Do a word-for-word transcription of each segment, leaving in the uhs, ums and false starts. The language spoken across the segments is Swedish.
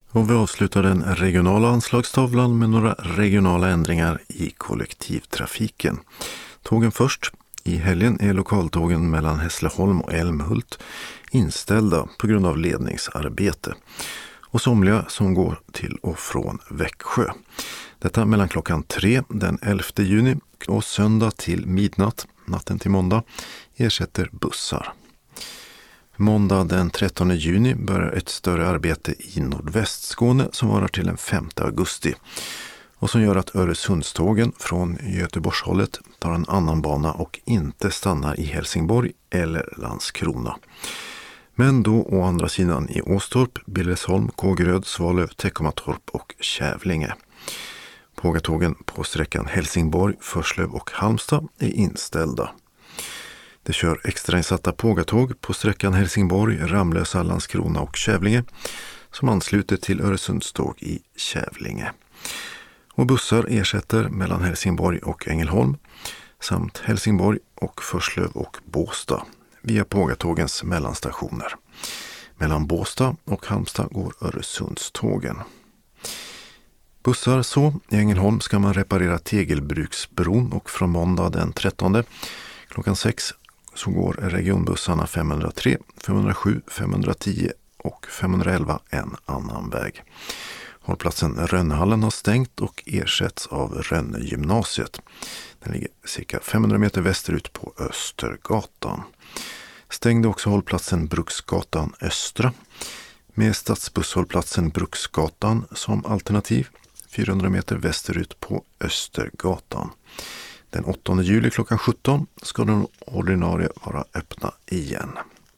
Och vi avslutar den regionala anslagstavlan med några regionala ändringar i kollektivtrafiken. Tågen först. I helgen är lokaltågen mellan Hässleholm och Älmhult inställda på grund av ledningsarbete. Och somliga som går till och från Växjö. Detta mellan klockan tre den elfte juni och söndag till midnatt, natten till måndag, ersätter bussar. Måndag den trettonde juni börjar ett större arbete i Nordvästskåne som varar till den femte augusti. Och som gör att Öresundstågen från Göteborgshållet tar en annan bana och inte stannar i Helsingborg eller Landskrona. Men då å andra sidan i Åstorp, Billesholm, Kågeröd, Svalöv, Teckomatorp och Kävlinge. Pågatågen på sträckan Helsingborg, Förslöv och Halmstad är inställda. Det kör extrainsatta pågatåg på sträckan Helsingborg, Ramlösa, Landskrona och Kävlinge som ansluter till Öresundståg i Kävlinge. Och bussar ersätter mellan Helsingborg och Ängelholm samt Helsingborg och Förslöv och Båstad via pågatågens mellanstationer. Mellan Båstad och Halmstad går Öresundstågen. Bussar så, i Ängelholm ska man reparera Tegelbruksbron och från måndag den trettonde klockan sex så går regionbussarna femhundratre, femhundrasju, femhundratio och femhundraelva en annan väg. Hållplatsen Rönnehallen har stängt och ersätts av Rönnegymnasiet. Den ligger cirka femhundra meter västerut på Östergatan. Stängde också hållplatsen Bruksgatan Östra med stadsbusshållplatsen Bruksgatan som alternativ fyrahundra meter västerut på Östergatan. Den åttonde juli klockan sjutton ska de ordinarie vara öppna igen.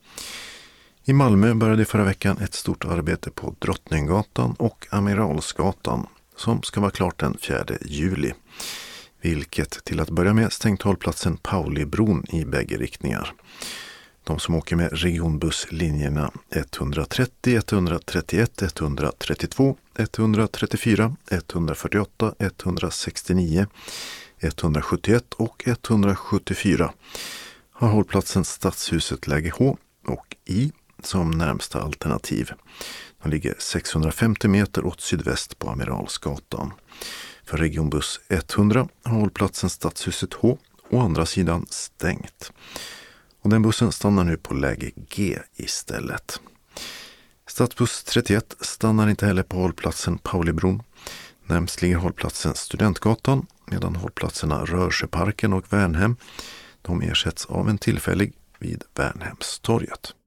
I Malmö började förra veckan ett stort arbete på Drottninggatan och Amiralsgatan som ska vara klart den fjärde juli. Vilket till att börja med stängt hållplatsen Paulibron i bägge riktningar. De som åker med regionbusslinjerna etthundratrettio, etthundratrettioett, etthundratrettiotvå, etthundratrettiofyra, etthundrafyrtioåtta, etthundrasextionio, etthundrasjuttioett och etthundrasjuttiofyra har hållplatsen Stadshuset läge H och I som närmsta alternativ. De ligger sexhundrafemtio meter åt sydväst på Amiralsgatan. För regionbuss etthundra har hållplatsen Stadshuset H å andra sidan stängt. Och den bussen stannar nu på läge G istället. Stadsbuss trettioett stannar inte heller på hållplatsen Paulibron. Närmst ligger hållplatsen Studentgatan medan hållplatserna Rörsjöparken och Värnhem de ersätts av en tillfällig vid Värnhemstorget.